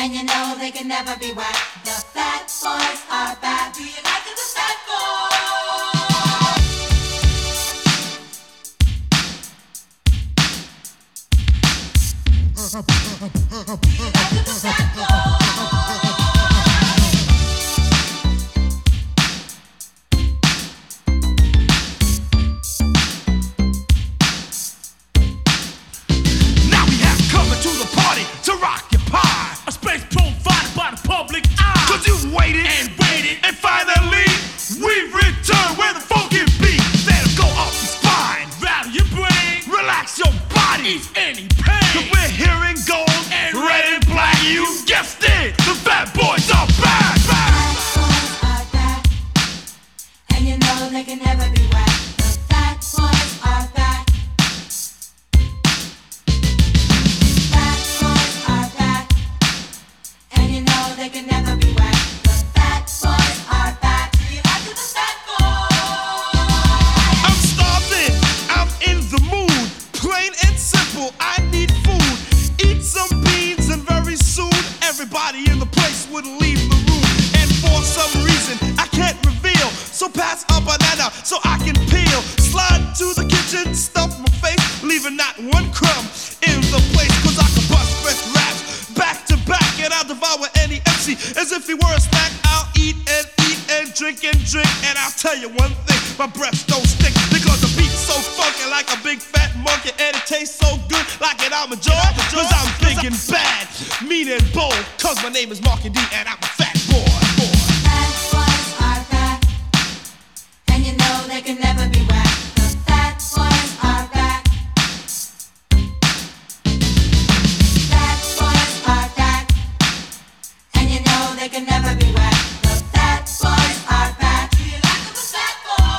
and you know they can never be whack. The Fat Boys are back. Do you like the Fat Boys? Do you like the Fat Boys? To rock your pie, a space provided by the public eye. Cause you've waited and waited, and finally we've returned where the funky beat. Let it go up your spine, rattle your brain, relax your body, ease any pain. Cause we're hearing gold and red and black. You guessed it, the Fat Boys are back. Fat Boys are back, and you know they can never be whack. The Fat Boys are back. They can never be whack. The Fat Boys are back. Do you like the Fat Boys? I'm starving, I'm in the mood. Plain and simple, I need food. Eat some beans and very soon everybody in the place would leave the room. And for some reason I can't reveal, so pass a banana so I can peel. Slide to the kitchen, stuff my face, leaving not one crumb in the place. Cause I can bust fresh raps back to back, and I'll devour any MC as if he were a snack. I'll eat and drink, and I'll tell you one thing, my breath don't stink, because the beat's so funky like a big fat monkey, and it tastes so good like an almond joy. Cause I'm big and bad, mean and bold, cause my name is Marky D and I'm a fat boy. Fat Boys are back, and you know they can never be whack. The Fat Boys are back. Fat Boys are back, and you know they can never be whack. The Fat Boys are back. Do you like the Fat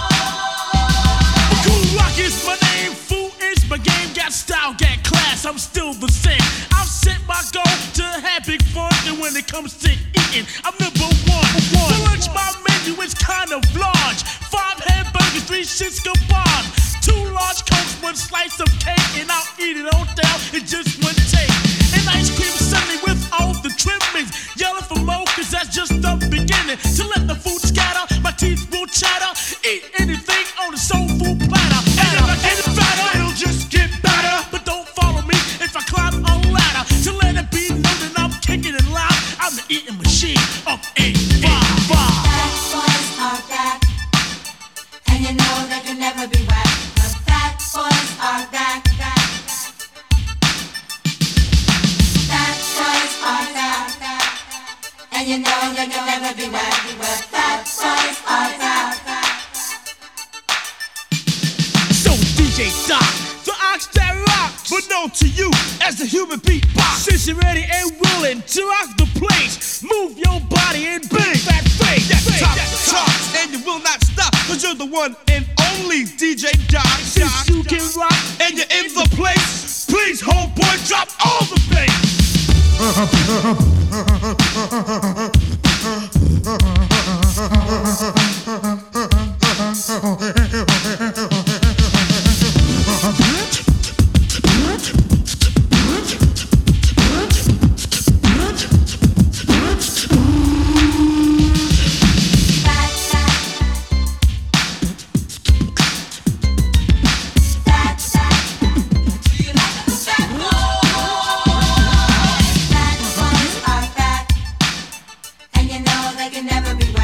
Boys? Cool Rock is my name, fool is my game. Got style, got class, I'm still the same. I've set my goal to have big fun, and when it comes to eating, I'm number one. For lunch, my menu is kind of large. 5 hamburgers, 3 shits kebabs, 2 large cokes, 1 slice of cake, and I'll eat it all down in just one take. And ice cream sundae with all the trimmings, yelling for more, cause that's just the beginning. To let the food scatter, my teeth will chatter. Eat anything on the soul food platter. And if I get fatter, it'll just get better. But don't follow me if I climb a ladder. To let it be known that I'm kicking it loud, I'm the eating machine of 8-5. Fat Boys are back, and you know they can never be whack. The Fat Boys are back. Fat Boys are back, and you know they can never be whack. The Fat Boys are back. So DJ Doc, the ox that rocks, but known to you as the human beatbox. Since you're ready and willing to rock the place, move your body and big fat face. Top of the charts, and you will not stop, cause you're the one and only DJ Doc. Since you can rock and you're in the place, please homeboy drop all the bass. They can never be